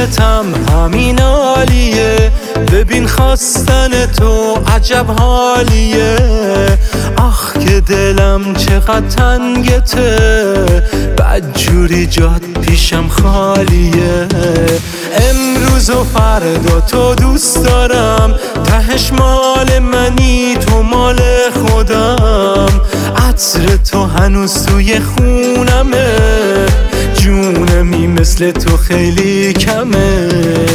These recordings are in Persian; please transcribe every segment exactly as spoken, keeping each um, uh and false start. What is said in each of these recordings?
عشقتم همین عالیه، ببین خواستن تو عجب حالیه. آخ که دلم چقدر تنگته، بدجوری جات پیشم خالیه. امروز و فردا تو دوست دارم، تهش مال منی تو مال خودم. عطر تو هنوز توی خونمه، جونمی مثل تو خیلی کمه.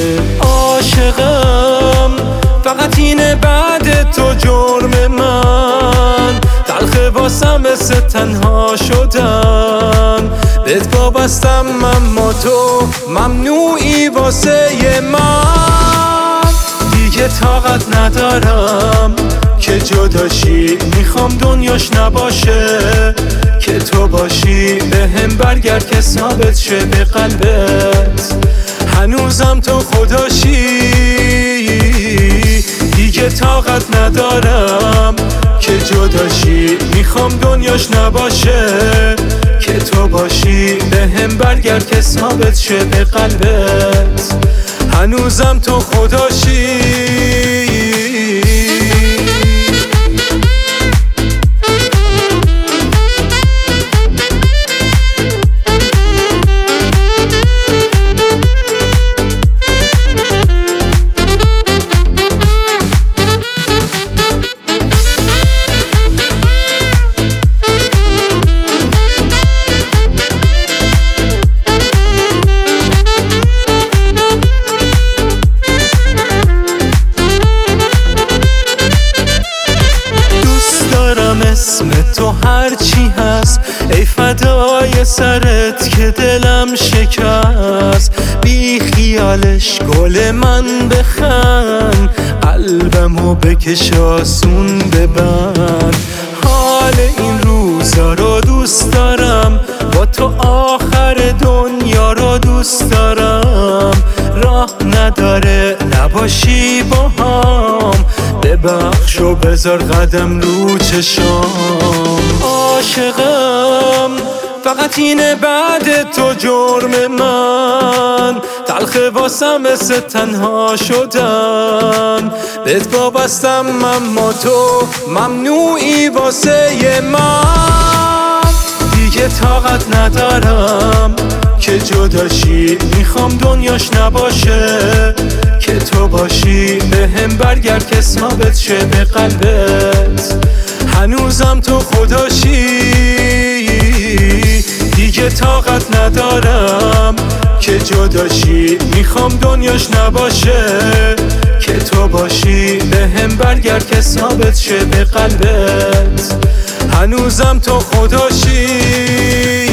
عاشقم فقط اینه بعد تو جرم من، تلخه واسم مثل تنها شدن. بهت وابستم اما تو ممنوعی واسه من. دیگه طاقت ندارم که جداشی، میخوام دنیاش نباشه که تو باشی. به هم برگرد که ثابت شه به قلبت هنوزم تو خداشی. دیگه طاقت ندارم که جداشی، میخوام دنیاش نباشه که تو باشی. به هم برگرد که ثابت شه به قلبت هنوزم تو خداشی. اسم تو هرچی هست، ای فدای سرت که دلم شکست. بی خیالش گل من بخند، قلبمو بکش آسون ببند. حال این روزا رو دوست دارم، با تو آخر دنیا رو دوست دارم. راه نداره نباشی با هم، ببخش و بذار قدم رو چشام. عاشقم فقط اینه بعد تو جرم من، تلخه واسم مثل تنها شدن. بهت وابستم اما تو ممنوعی واسه من. دیگه طاقت ندارم که جداشی، میخوام دنیاش نباشه که تو باشی. به هم برگرد که ثابت شه به قلبت هنوزم تو خداشی. دیگه طاقت ندارم که جداشی، میخوام دنیاش نباشه که تو باشی. به هم برگرد که ثابت شه به قلبت هنوزم تو خداشی.